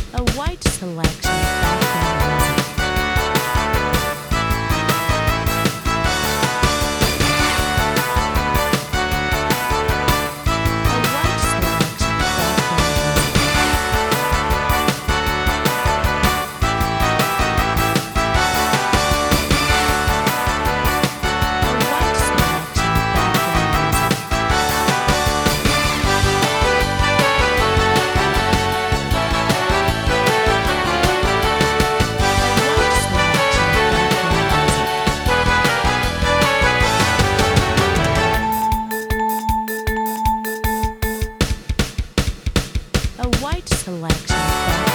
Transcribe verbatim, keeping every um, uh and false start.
A white selection of background music. A white selection of background music. A white selection of background music. A white selection of background music. A white selection of background